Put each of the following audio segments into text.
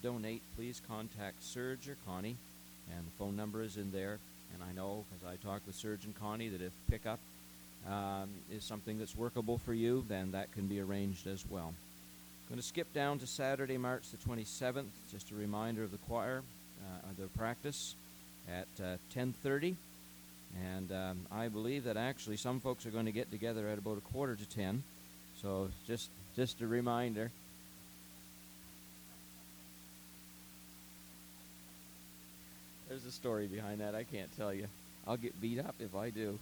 donate, please contact Serge or Connie, and the phone number is in there. And I know, because I talked with Serge and Connie, that if pickup is something that's workable for you, then that can be arranged as well. I'm going to skip down to Saturday, March the 27th, just a reminder of the choir, the practice at 10:30. And I believe that actually some folks are going to get together at about 9:45. So just a reminder. There's a story behind that I can't tell you. I'll get beat up if I do.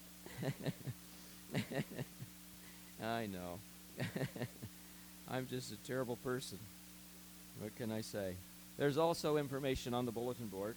I know. I'm just a terrible person. What can I say? There's also information on the bulletin board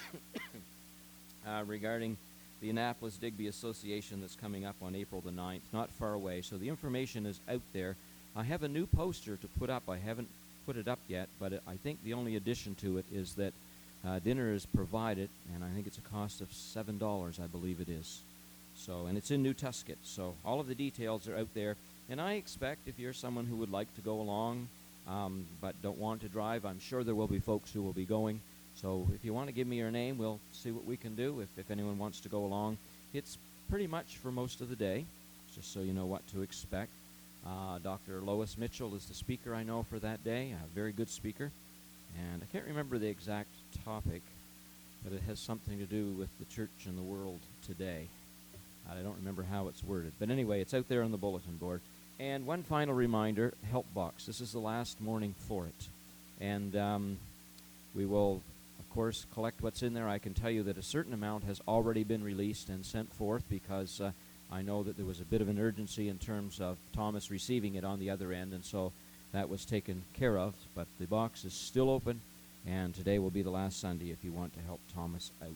regarding the Annapolis-Digby Association that's coming up on April the 9th, not far away. So the information is out there. I have a new poster to put up. I haven't put it up yet, but I think the only addition to it is that dinner is provided, and I think it's a cost of $7, I believe it is. So, and it's in New Tuscott. So all of the details are out there. And I expect if you're someone who would like to go along but don't want to drive, I'm sure there will be folks who will be going. So if you want to give me your name, we'll see what we can do if anyone wants to go along. It's pretty much for most of the day, just so you know what to expect. Dr. Lois Mitchell is the speaker I know for that day, a very good speaker. And I can't remember the exact topic, but it has something to do with the church and the world today. I don't remember how it's worded. But anyway, it's out there on the bulletin board. And one final reminder, Help Box. This is the last morning for it. And we will, of course, collect what's in there. I can tell you that a certain amount has already been released and sent forth because I know that there was a bit of an urgency in terms of Thomas receiving it on the other end, and so that was taken care of. But the box is still open, and today will be the last Sunday if you want to help Thomas out.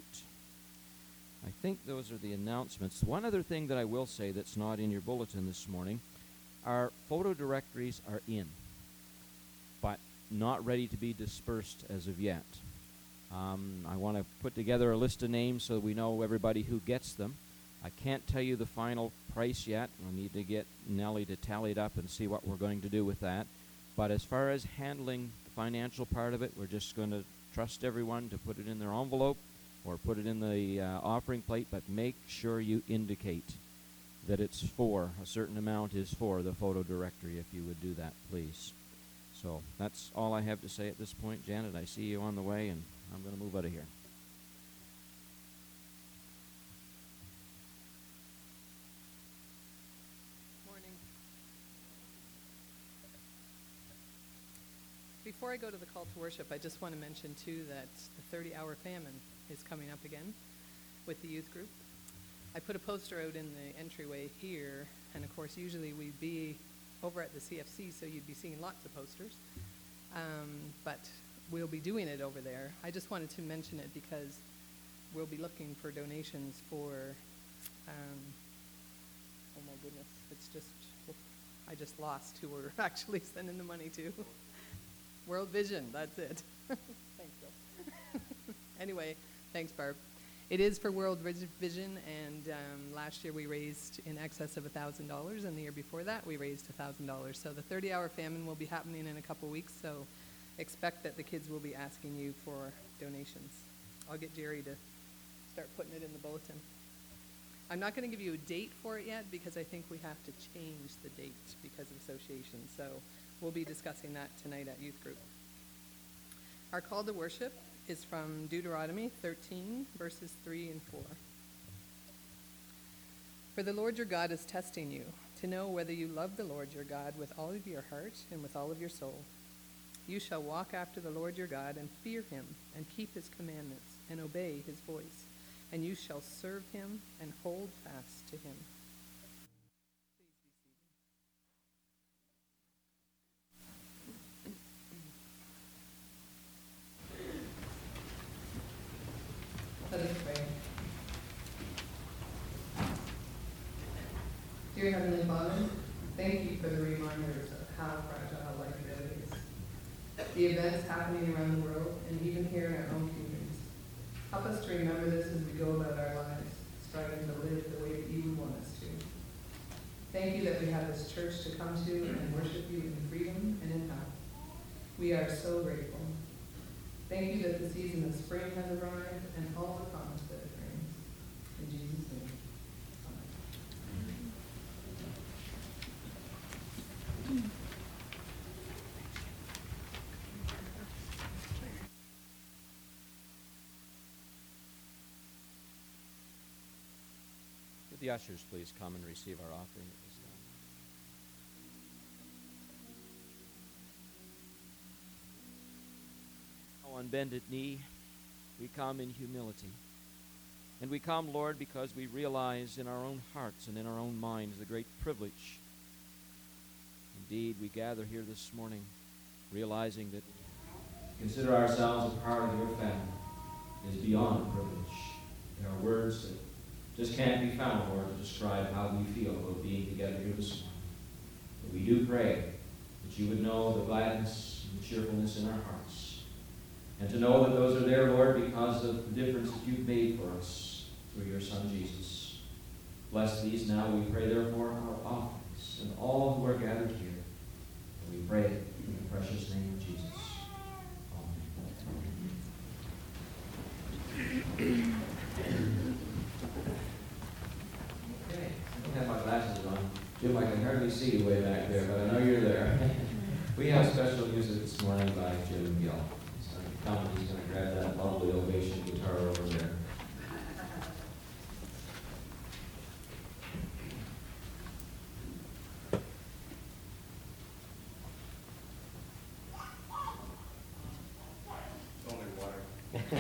I think those are the announcements. One other thing that I will say that's not in your bulletin this morning, our photo directories are in, but not ready to be dispersed as of yet. I want to put together a list of names so we know everybody who gets them. I can't tell you the final price yet. We'll need to get Nellie to tally it up and see what we're going to do with that. But as far as handling the financial part of it, we're just going to trust everyone to put it in their envelope or put it in the offering plate, but make sure you indicate that it's for, a certain amount is for the photo directory, if you would do that, please. So that's all I have to say at this point. Janet, I see you on the way, and I'm going to move out of here. Morning. Before I go to the call to worship, I just want to mention, too, that the 30-hour famine is coming up again with the youth group. I put a poster out in the entryway here, and of course usually we'd be over at the CFC, so you'd be seeing lots of posters, but we'll be doing it over there. I just wanted to mention it because we'll be looking for donations for, oh my goodness, it's just, I just lost who we're actually sending the money to. World Vision, that's it. Thanks, Bill. Anyway, thanks, Barb. It is for World Vision, and last year we raised in excess of $1,000, and the year before that we raised $1,000. So the 30-hour famine will be happening in a couple weeks, so expect that the kids will be asking you for donations. I'll get Jerry to start putting it in the bulletin. I'm not going to give you a date for it yet because I think we have to change the date because of association, so we'll be discussing that tonight at youth group. Our call to worship is from Deuteronomy 13, verses 3 and 4. For the Lord your God is testing you to know whether you love the Lord your God with all of your heart and with all of your soul. You shall walk after the Lord your God and fear him and keep his commandments and obey his voice, and you shall serve him and hold fast to him. Let us pray. Dear Heavenly Father, thank you for the reminders of how fragile life really is. The events happening around the world and even here in our own communities. Help us to remember this as we go about our lives, striving to live the way that you would want us to. Thank you that we have this church to come to and worship you in freedom and in health. We are so grateful. Thank you that the season of spring has arrived and all the promise that it brings. In Jesus' name. Amen. Would the ushers please come and receive our offering at this time? On bended knee, we come in humility. And we come, Lord, because we realize in our own hearts and in our own minds the great privilege. Indeed, we gather here this morning realizing that to consider ourselves a part of your family is beyond privilege. There are words that just can't be found, Lord, to describe how we feel about being together here this morning. But we do pray that you would know the gladness and the cheerfulness in our hearts. And to know that those are there, Lord, because of the difference that you've made for us through your Son, Jesus. Bless these now, we pray, therefore, our offerings and all who are gathered here. And we pray in the precious name of Jesus. Amen. Okay, I don't have my glasses on. Jim, I can hardly see you way back there, but I know you're there. We have special music this morning by Jim Gill. He's going to grab that lovely ovation guitar over there. Only water.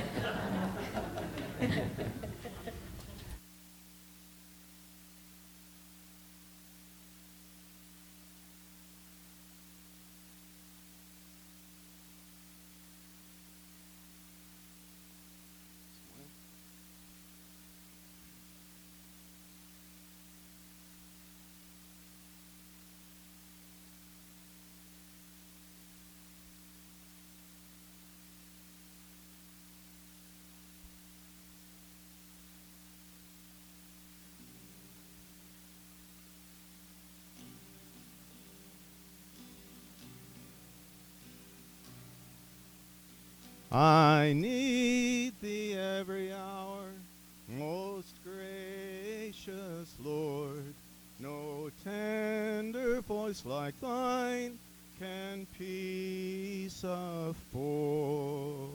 I need thee every hour, most gracious Lord. No tender voice like thine can peace afford.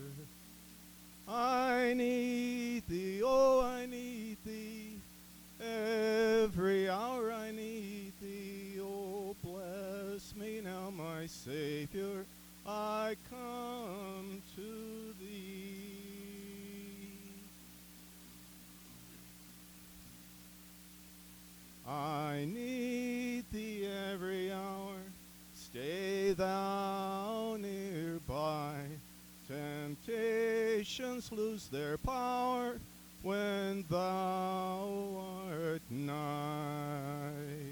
I need thee, oh, I need thee, every hour I need thee. Oh, bless me now, my Savior, I come to thee. I need thee every hour, stay thou nearby. Temptations lose their power when thou art nigh.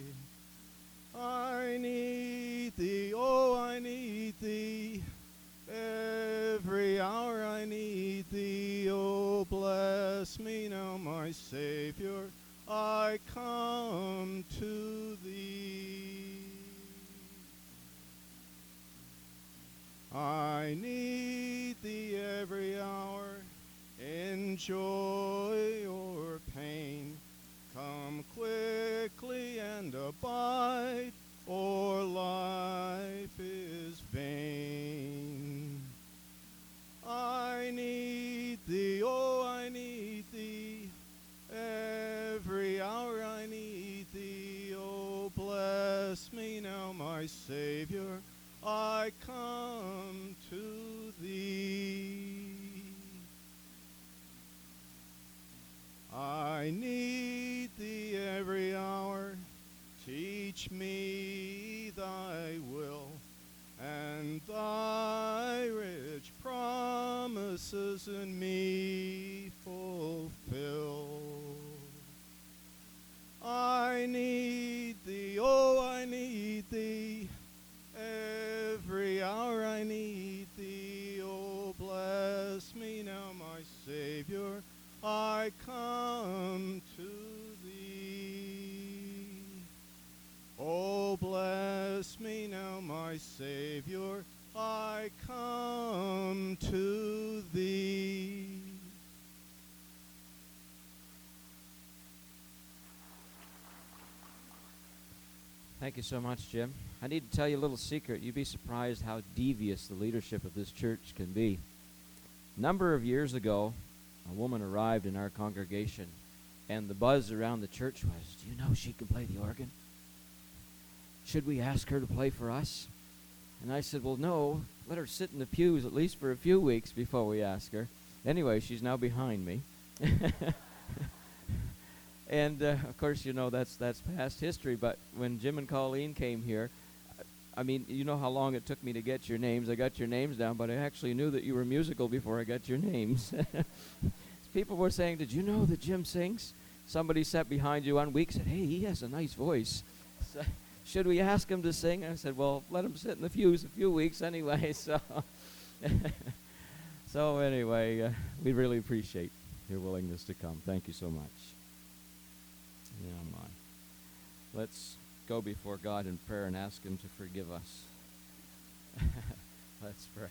I need thee, oh, I need thee, every hour I need thee. Oh, bless me now, my Savior, I come to thee. I need thee every hour, in joy or pain. Come quickly and abide, or life is vain. I need thee, oh, I need thee, every hour I need thee. Oh, bless me now, my Savior, I come to thee. I need thee every hour, teach me thy will, and thy rich promises in me fulfill. I need thee, oh, I need thee, every hour I need thee. Oh, bless me now, my Savior, I come to thee. Oh, bless me now, my Savior, I come to Thank you so much, Jim. I need to tell you a little secret. You'd be surprised how devious the leadership of this church can be. A number of years ago, a woman arrived in our congregation, and the buzz around the church was, "Do you know she can play the organ? Should we ask her to play for us?" And I said, "Well, no, let her sit in the pews at least for a few weeks before we ask her." Anyway, she's now behind me. And, of course, you know, that's past history. But when Jim and Colleen came here, I mean, you know how long it took me to get your names. I got your names down, but I actually knew that you were musical before I got your names. People were saying, "Did you know that Jim sings?" Somebody sat behind you 1 week, said, "Hey, he has a nice voice. So, should we ask him to sing?" I said, "Well, let him sit in the pews a few weeks anyway." So anyway, we really appreciate your willingness to come. Thank you so much. Yeah, my. Let's go before God in prayer and ask him to forgive us. Let's pray.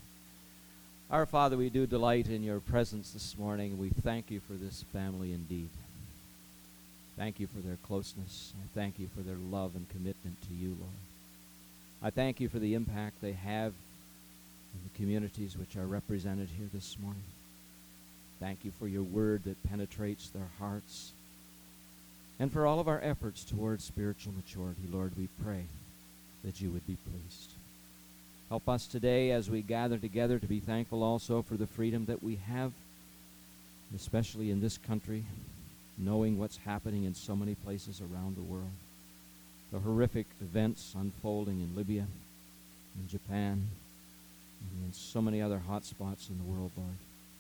Our Father, we do delight in your presence this morning. We thank you for this family indeed. Thank you for their closeness. I thank you for their love and commitment to you, Lord. I thank you for the impact they have in the communities which are represented here this morning. Thank you for your word that penetrates their hearts. And for all of our efforts towards spiritual maturity, Lord, we pray that you would be pleased. Help us today as we gather together to be thankful also for the freedom that we have, especially in this country, knowing what's happening in so many places around the world. The horrific events unfolding in Libya, in Japan, and in so many other hot spots in the world, Lord.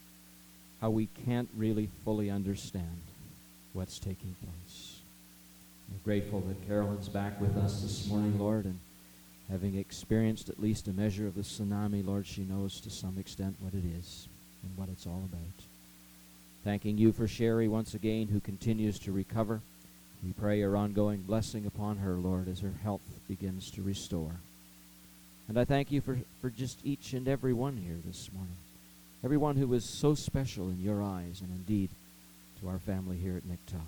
How we can't really fully understand what's taking place. We're grateful that Carolyn's back with us this morning, Lord, and having experienced at least a measure of the tsunami, Lord, she knows to some extent what it is and what it's all about. Thanking you for Sherry once again, who continues to recover. We pray your ongoing blessing upon her, Lord, as her health begins to restore. And I thank you for just each and every one here this morning. Everyone who was so special in your eyes, and indeed to our family here at Nicktow.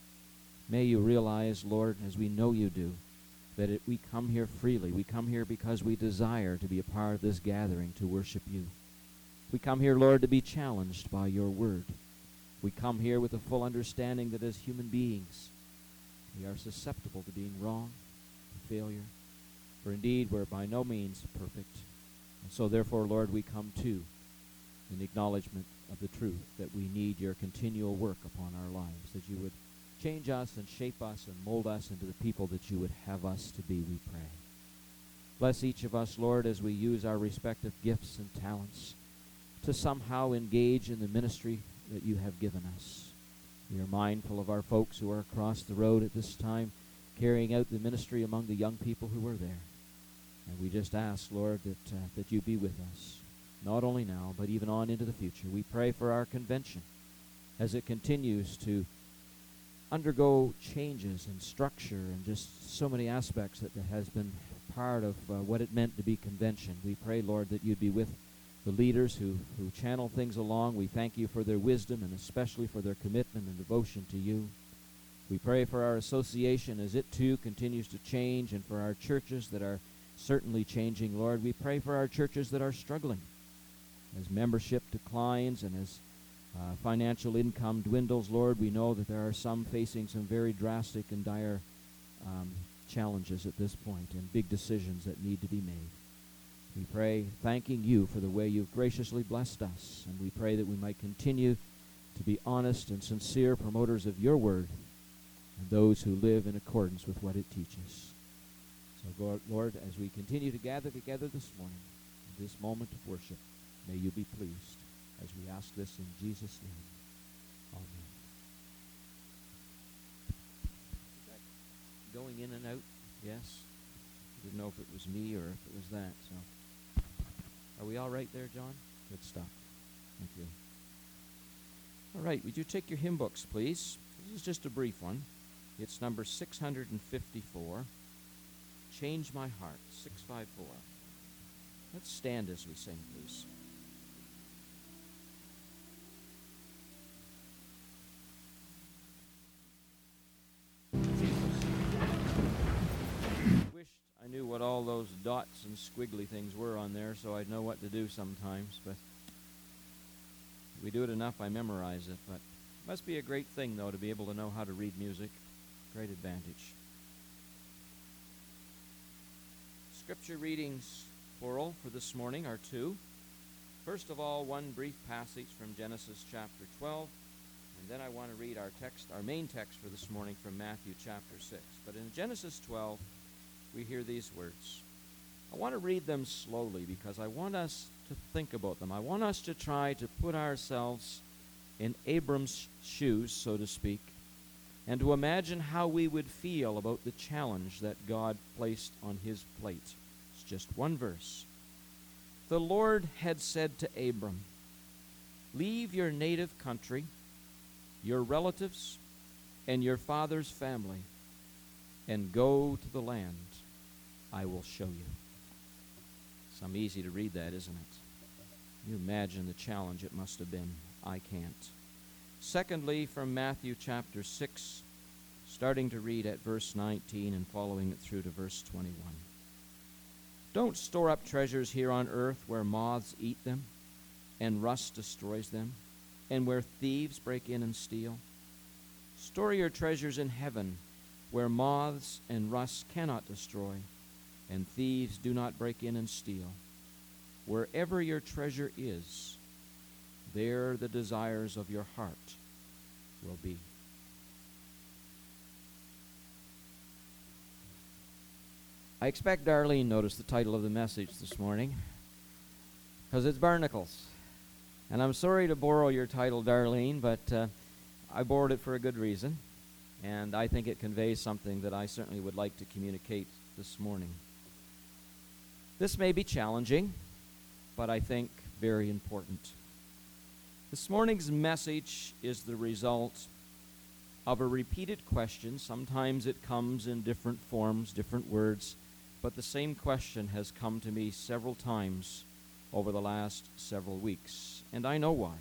May you realize, Lord, as we know you do, that we come here freely. We come here because we desire to be a part of this gathering to worship you. We come here, Lord, to be challenged by your word. We come here with a full understanding that as human beings, we are susceptible to being wrong, to failure. For indeed, we're by no means perfect. And so therefore, Lord, we come to in acknowledgement of the truth that we need your continual work upon our lives, that you would change us and shape us and mold us into the people that you would have us to be, we pray. Bless each of us, Lord, as we use our respective gifts and talents to somehow engage in the ministry that you have given us. We are mindful of our folks who are across the road at this time, carrying out the ministry among the young people who are there. And we just ask, Lord, that you be with us, not only now, but even on into the future. We pray for our convention as it continues to undergo changes in structure and just so many aspects that has been part of what it meant to be convention. We pray, Lord, that you'd be with the leaders who channel things along. We thank you for their wisdom and especially for their commitment and devotion to you. We pray for our association as it too continues to change, and for our churches that are certainly changing, Lord. We pray for our churches that are struggling as membership declines and as financial income dwindles. Lord, we know that there are some facing some very drastic and dire challenges at this point and big decisions that need to be made. We pray, thanking you for the way you've graciously blessed us, and we pray that we might continue to be honest and sincere promoters of your word and those who live in accordance with what it teaches. So, Lord, as we continue to gather together this morning, in this moment of worship, may you be pleased as we ask this in Jesus' name. Amen. Is that going in and out? Yes. I didn't know if it was me or if it was that. So, are we all right there, John? Good stuff. Thank you. All right, would you take your hymn books, please? This is just a brief one. It's number 654. Change My Heart, 654. Let's stand as we sing, please. dots and squiggly things were on there, so I'd know what to do sometimes. But if we do it enough, I memorize it. But it must be a great thing, though, to be able to know how to read music. Great advantage. Scripture readings, plural, for this morning are two. First of all, one brief passage from Genesis chapter 12, and then I want to read our main text for this morning from Matthew chapter 6. But in Genesis 12, we hear these words. I want to read them slowly because I want us to think about them. I want us to try to put ourselves in Abram's shoes, so to speak, and to imagine how we would feel about the challenge that God placed on his plate. It's just one verse. The Lord had said to Abram, "Leave your native country, your relatives, and your father's family, and go to the land I will show you." Some easy to read that, isn't it? You imagine the challenge it must have been. I can't. Secondly, from Matthew chapter 6, starting to read at verse 19 and following it through to verse 21. Don't store up treasures here on earth where moths eat them and rust destroys them, and where thieves break in and steal. Store your treasures in heaven where moths and rust cannot destroy, and thieves do not break in and steal. Wherever your treasure is, there the desires of your heart will be. I expect Darlene noticed the title of the message this morning, because it's Barnacles. And I'm sorry to borrow your title, Darlene, but I borrowed it for a good reason, and I think it conveys something that I certainly would like to communicate this morning. This may be challenging, but I think very important. This morning's message is the result of a repeated question. Sometimes it comes in different forms, different words, but the same question has come to me several times over the last several weeks, and I know why.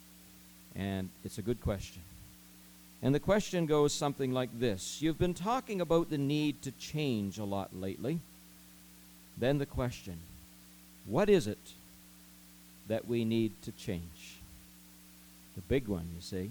And it's a good question. And the question goes something like this. You've been talking about the need to change a lot lately. Then the question, what is it that we need to change? The big one, you see.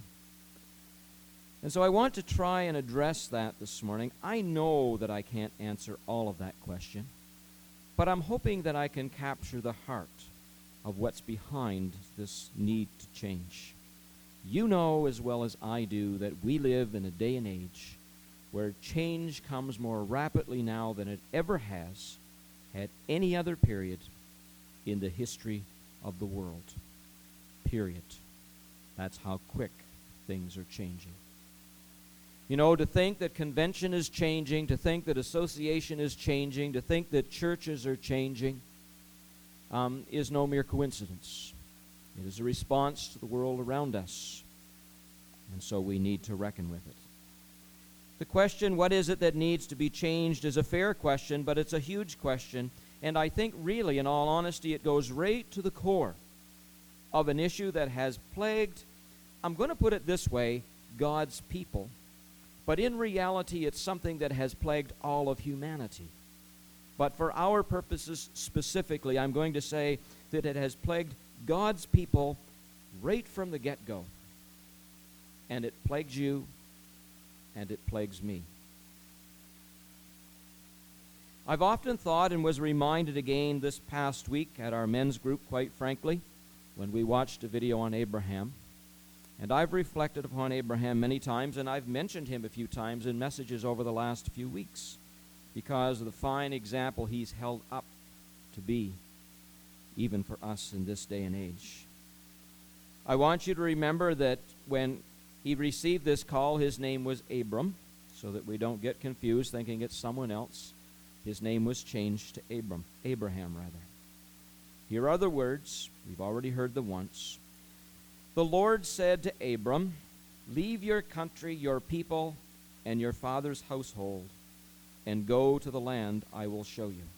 And so I want to try and address that this morning. I know that I can't answer all of that question, but I'm hoping that I can capture the heart of what's behind this need to change. You know as well as I do that we live in a day and age where change comes more rapidly now than it ever has at any other period in the history of the world. Period. That's how quick things are changing. You know, to think that convention is changing, to think that association is changing, to think that churches are changing is no mere coincidence. It is a response to the world around us, and so we need to reckon with it. The question, what is it that needs to be changed, is a fair question, but it's a huge question, and I think really, in all honesty, it goes right to the core of an issue that has plagued, I'm going to put it this way, God's people. But in reality, it's something that has plagued all of humanity. But for our purposes specifically, I'm going to say that it has plagued God's people right from the get-go. And it plagues you, and it plagues me. I've often thought and was reminded again this past week at our men's group, quite frankly, when we watched a video on Abraham. And I've reflected upon Abraham many times, and I've mentioned him a few times in messages over the last few weeks because of the fine example he's held up to be, even for us in this day and age. I want you to remember that when he received this call, his name was Abram, so that we don't get confused thinking it's someone else. His name was changed to Abraham. Here are the words. We've already heard them once. The Lord said to Abram, "Leave your country, your people, and your father's household, and go to the land I will show you."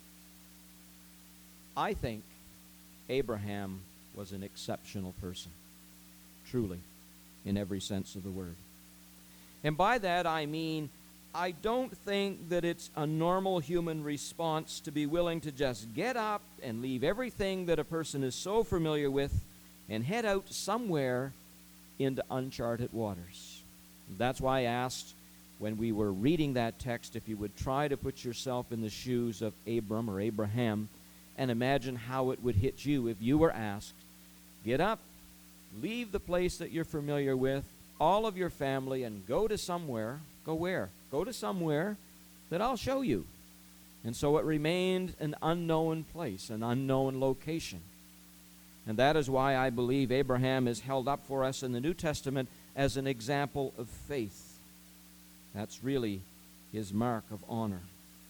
I think Abraham was an exceptional person, truly, in every sense of the word. And by that I mean I don't think that it's a normal human response to be willing to just get up and leave everything that a person is so familiar with and head out somewhere into uncharted waters. That's why I asked when we were reading that text if you would try to put yourself in the shoes of Abram or Abraham and imagine how it would hit you if you were asked, get up, leave the place that you're familiar with, all of your family, and go to somewhere. Go where? Go to somewhere that I'll show you. And so it remained an unknown place, an unknown location. And that is why I believe Abraham is held up for us in the New Testament as an example of faith. That's really his mark of honor.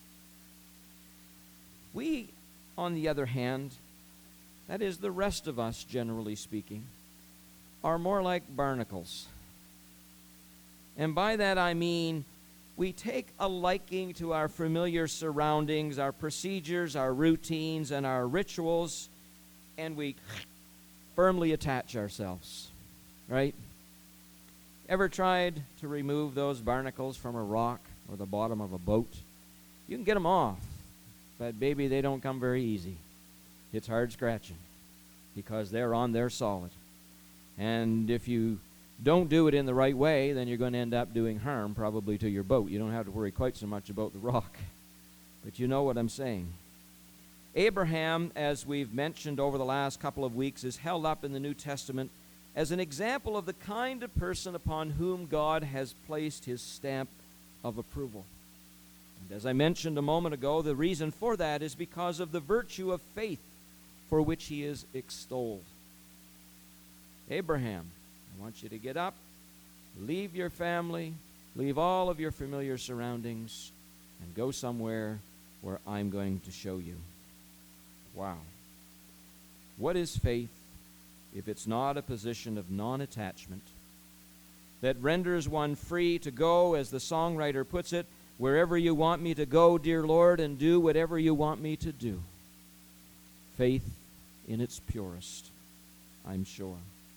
We, on the other hand, that is the rest of us, generally speaking, are more like barnacles. And by that I mean we take a liking to our familiar surroundings, our procedures, our routines, and our rituals, and we firmly attach ourselves, right? Ever tried to remove those barnacles from a rock or the bottom of a boat? You can get them off, but baby, they don't come very easy. It's hard scratching because they're on there solid. And if you don't do it in the right way, then you're going to end up doing harm probably to your boat. You don't have to worry quite so much about the rock. But you know what I'm saying. Abraham, as we've mentioned over the last couple of weeks, is held up in the New Testament as an example of the kind of person upon whom God has placed his stamp of approval. And as I mentioned a moment ago, the reason for that is because of the virtue of faith for which he is extolled. Abraham, I want you to get up, leave your family, leave all of your familiar surroundings, and go somewhere where I'm going to show you. Wow. What is faith if it's not a position of non-attachment that renders one free to go, as the songwriter puts it, wherever you want me to go, dear Lord, and do whatever you want me to do? Faith in its purest, I'm sure.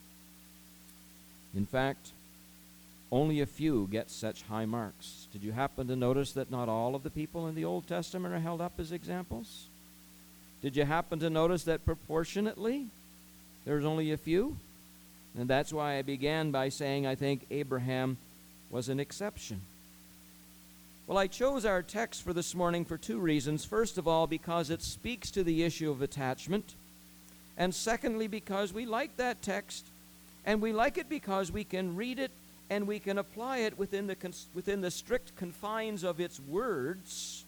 In fact, only a few get such high marks. Did you happen to notice that not all of the people in the Old Testament are held up as examples? Did you happen to notice that proportionately there's only a few? And that's why I began by saying I think Abraham was an exception. Well, I chose our text for this morning for two reasons. First of all, because it speaks to the issue of attachment. And secondly, because we like that text. And we like it because we can read it and we can apply it within the strict confines of its words.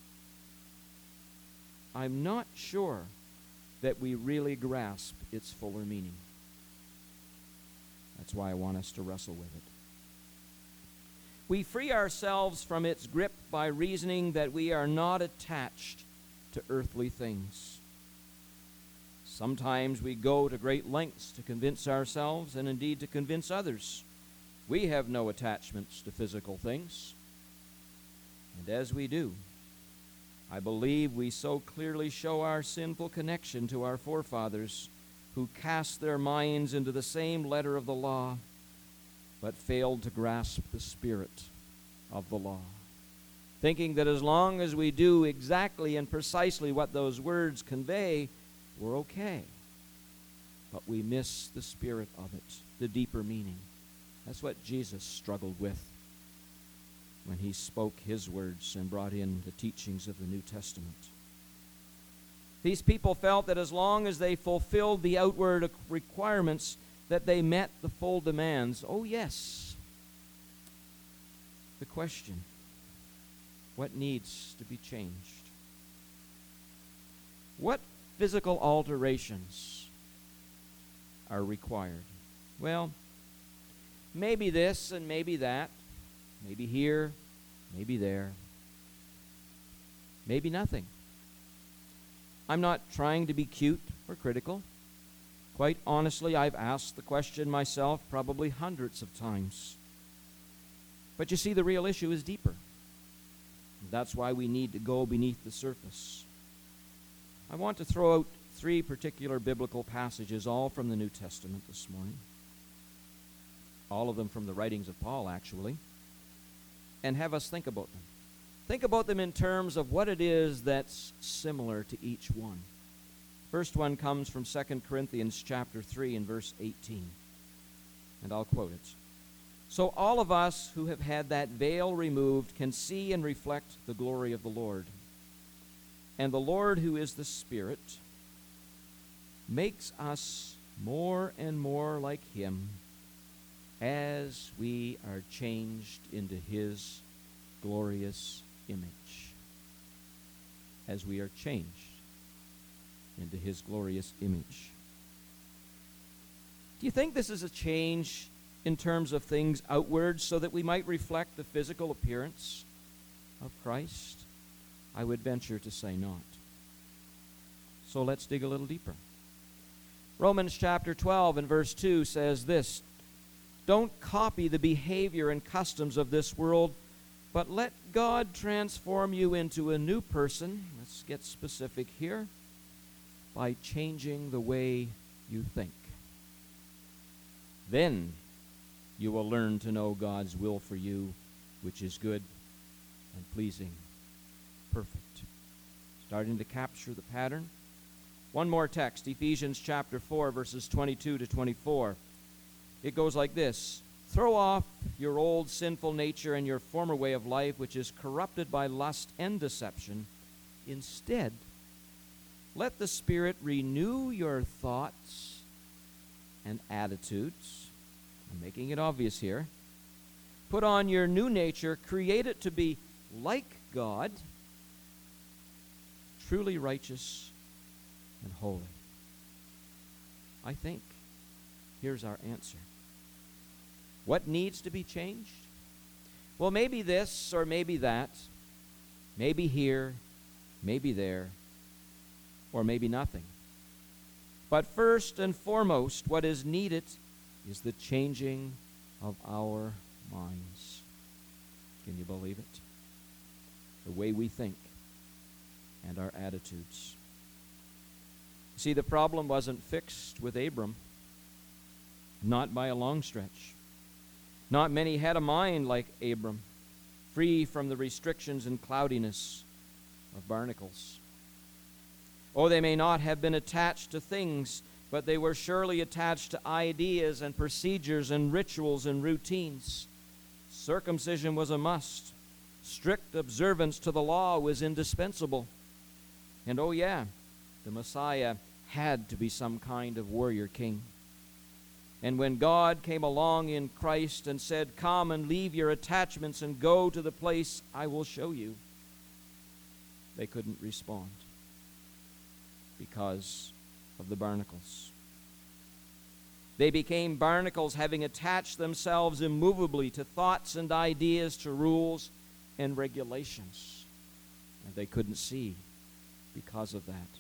I'm not sure that we really grasp its fuller meaning. That's why I want us to wrestle with it. We free ourselves from its grip by reasoning that we are not attached to earthly things. Sometimes we go to great lengths to convince ourselves and indeed to convince others we have no attachments to physical things. And as we do, I believe we so clearly show our sinful connection to our forefathers who cast their minds into the same letter of the law but failed to grasp the spirit of the law, thinking that as long as we do exactly and precisely what those words convey, we're okay. But we miss the spirit of it, the deeper meaning. That's what Jesus struggled with when he spoke his words and brought in the teachings of the New Testament. These people felt that as long as they fulfilled the outward requirements, that they met the full demands. Oh, yes. The question, what needs to be changed? What physical alterations are required? Well, maybe this and maybe that, maybe here, maybe there, maybe nothing. I'm not trying to be cute or critical. Quite honestly, I've asked the question myself probably hundreds of times. But you see, the real issue is deeper. And that's why we need to go beneath the surface. I want to throw out three particular biblical passages, all from the New Testament this morning. All of them from the writings of Paul, actually. And have us think about them. Think about them in terms of what it is that's similar to each one. First one comes from 2 Corinthians chapter 3 and verse 18. And I'll quote it. So all of us who have had that veil removed can see and reflect the glory of the Lord. And the Lord, who is the Spirit, makes us more and more like Him as we are changed into His glorious image. As we are changed into His glorious image. Do you think this is a change in terms of things outward so that we might reflect the physical appearance of Christ? I would venture to say not. So let's dig a little deeper. Romans chapter 12 and verse 2 says this, don't copy the behavior and customs of this world, but let God transform you into a new person. Let's get specific here. By changing the way you think. Then you will learn to know God's will for you, which is good and pleasing, perfect. Starting to capture the pattern. One more text, Ephesians chapter 4, verses 22 to 24. It goes like this. Throw off your old sinful nature and your former way of life, which is corrupted by lust and deception. Instead, let the Spirit renew your thoughts and attitudes. I'm making it obvious here. Put on your new nature, create it to be like God, truly righteous and holy. I think here's our answer. What needs to be changed? Well, maybe this or maybe that, maybe here, maybe there, or maybe nothing. But first and foremost, what is needed is the changing of our minds. Can you believe it? The way we think and our attitudes. See, the problem wasn't fixed with Abram. Not by a long stretch. Not many had a mind like Abram, free from the restrictions and cloudiness of barnacles. Oh, they may not have been attached to things, but they were surely attached to ideas and procedures and rituals and routines. Circumcision was a must. Strict observance to the law was indispensable. And oh yeah, the Messiah had to be some kind of warrior king. And when God came along in Christ and said, come and leave your attachments and go to the place I will show you, they couldn't respond because of the barnacles. They became barnacles, having attached themselves immovably to thoughts and ideas, to rules and regulations. And they couldn't see because of that.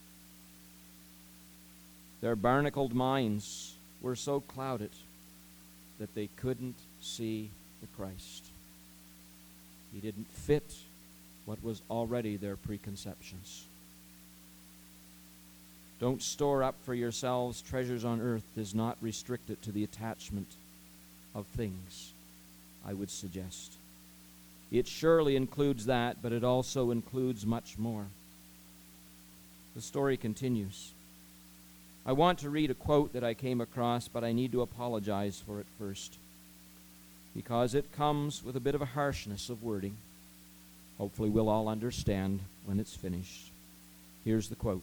Their barnacled minds were so clouded that they couldn't see the Christ. He didn't fit what was already their preconceptions. Don't store up for yourselves treasures on earth is not restricted to the attachment of things, I would suggest. It surely includes that, but it also includes much more. The story continues. I want to read a quote that I came across, but I need to apologize for it first, because it comes with a bit of a harshness of wording. Hopefully we'll all understand when it's finished. Here's the quote.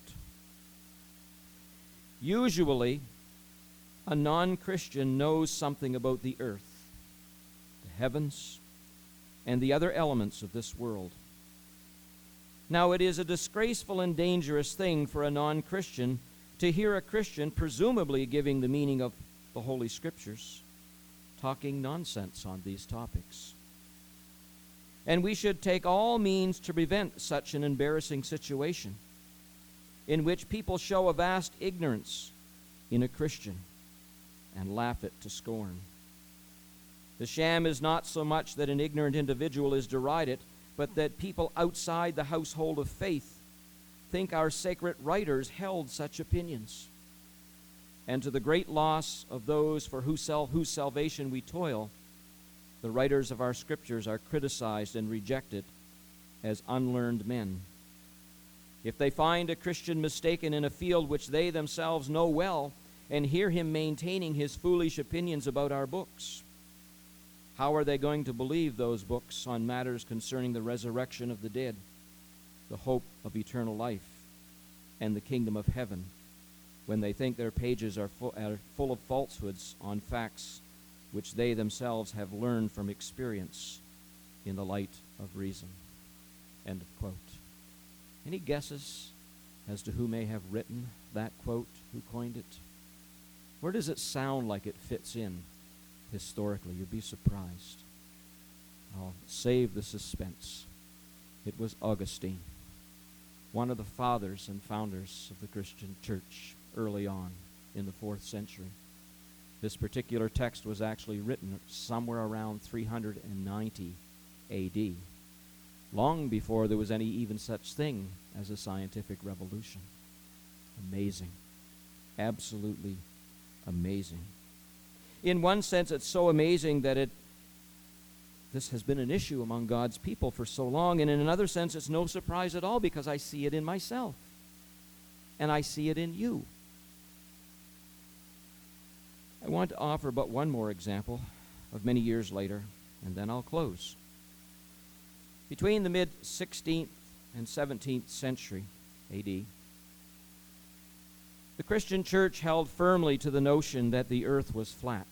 Usually, a non-Christian knows something about the earth, the heavens, and the other elements of this world. Now, it is a disgraceful and dangerous thing for a non-Christian to hear a Christian, presumably giving the meaning of the Holy Scriptures, talking nonsense on these topics. And we should take all means to prevent such an embarrassing situation in which people show a vast ignorance in a Christian and laugh it to scorn. The sham is not so much that an ignorant individual is derided, but that people outside the household of faith think our sacred writers held such opinions. And to the great loss of those for whose salvation we toil, the writers of our Scriptures are criticized and rejected as unlearned men. If they find a Christian mistaken in a field which they themselves know well, and hear him maintaining his foolish opinions about our books, how are they going to believe those books on matters concerning the resurrection of the dead, the hope of eternal life, and the kingdom of heaven, when they think their pages are full of falsehoods on facts which they themselves have learned from experience in the light of reason? End of quote. Any guesses as to who may have written that quote, who coined it? Where does it sound like it fits in historically? You'd be surprised. I'll save the suspense. It was Augustine, one of the fathers and founders of the Christian church early on in the 4th century. This particular text was actually written somewhere around 390 A.D., long before there was any even such thing as a scientific revolution. Amazing. Absolutely amazing. In one sense, it's so amazing that this has been an issue among God's people for so long, and in another sense, it's no surprise at all because I see it in myself, and I see it in you. I want to offer but one more example of many years later, and then I'll close. Between the mid-16th and 17th century A.D., the Christian church held firmly to the notion that the earth was flat.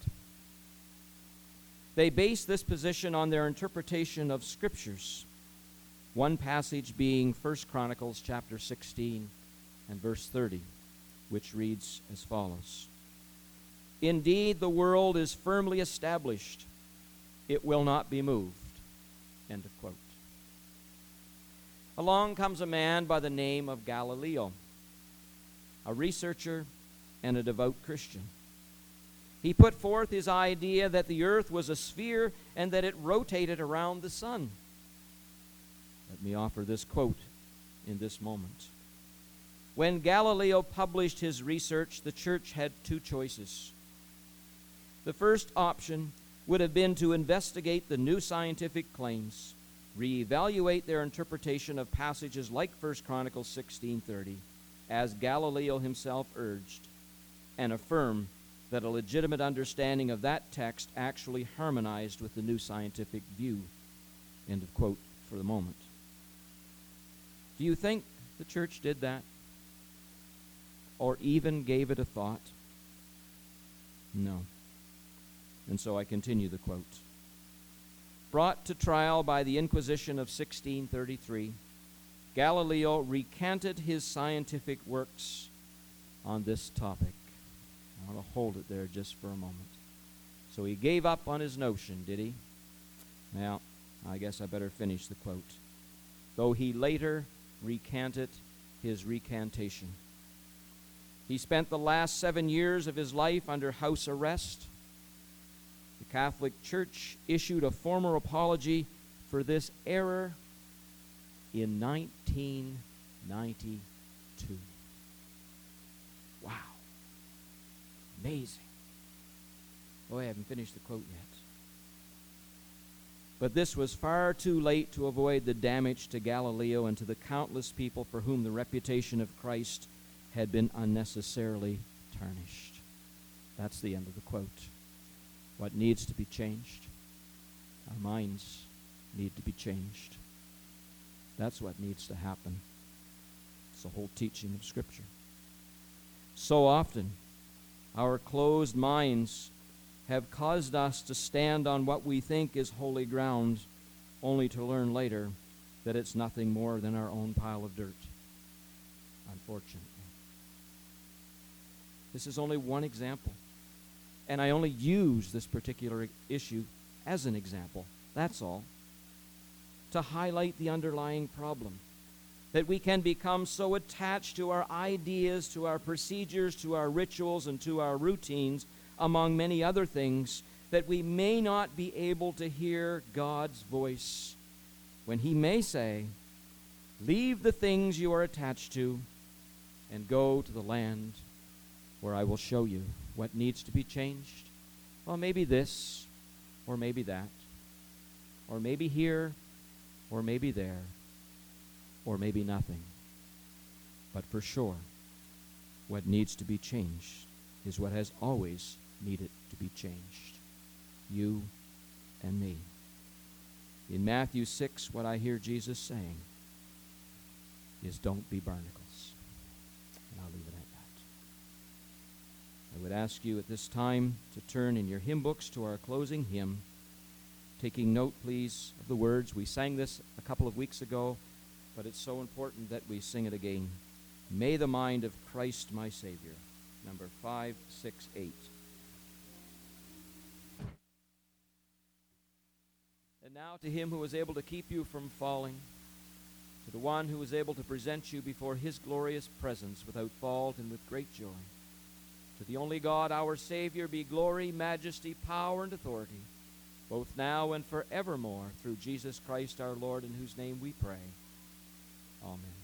They based this position on their interpretation of scriptures, one passage being 1 Chronicles chapter 16 and verse 30, which reads as follows: "Indeed, the world is firmly established. It will not be moved." End of quote. Along comes a man by the name of Galileo, a researcher and a devout Christian. He put forth his idea that the earth was a sphere and that it rotated around the sun. Let me offer this quote in this moment. When Galileo published his research, the church had two choices. The first option would have been to investigate the new scientific claims, reevaluate their interpretation of passages like 1 Chronicles 16:30, as Galileo himself urged, and affirm that a legitimate understanding of that text actually harmonized with the new scientific view. End of quote for the moment. Do you think the church did that? Or even gave it a thought? No. And so I continue the quote. Brought to trial by the Inquisition of 1633, Galileo recanted his scientific works on this topic. I want to hold it there just for a moment. So he gave up on his notion, did he? Well, I guess I better finish the quote. Though he later recanted his recantation. He spent the last 7 years of his life under house arrest. The Catholic Church issued a formal apology for this error in 1992. Wow. Amazing. Oh, I haven't finished the quote yet. But this was far too late to avoid the damage to Galileo and to the countless people for whom the reputation of Christ had been unnecessarily tarnished. That's the end of the quote. What needs to be changed? Our minds need to be changed. That's what needs to happen. It's the whole teaching of Scripture. So often, our closed minds have caused us to stand on what we think is holy ground, only to learn later that it's nothing more than our own pile of dirt, unfortunately. This is only one example, and I only use this particular issue as an example, that's all, to highlight the underlying problem, that we can become so attached to our ideas, to our procedures, to our rituals, and to our routines, among many other things, that we may not be able to hear God's voice when He may say, "Leave the things you are attached to and go to the land where I will show you what needs to be changed." Well, maybe this, or maybe that, or maybe here, or maybe there. or maybe nothing. But for sure, what needs to be changed is what has always needed to be changed. You and me. In Matthew 6, what I hear Jesus saying is, don't be barnacles. And I'll leave it at that. I would ask you at this time to turn in your hymn books to our closing hymn, taking note, please, of the words. We sang this a couple of weeks ago, but it's so important that we sing it again. May the mind of Christ my Savior, number 568. And now to him who is able to keep you from falling, to the one who is able to present you before his glorious presence without fault and with great joy, to the only God, our Savior, be glory, majesty, power, and authority, both now and forevermore, through Jesus Christ our Lord, in whose name we pray. Amen.